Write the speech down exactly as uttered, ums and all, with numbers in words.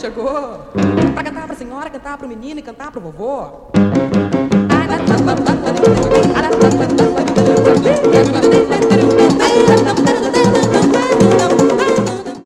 chegou pra cantar pra senhora, cantar pro menino e cantar pro vovô.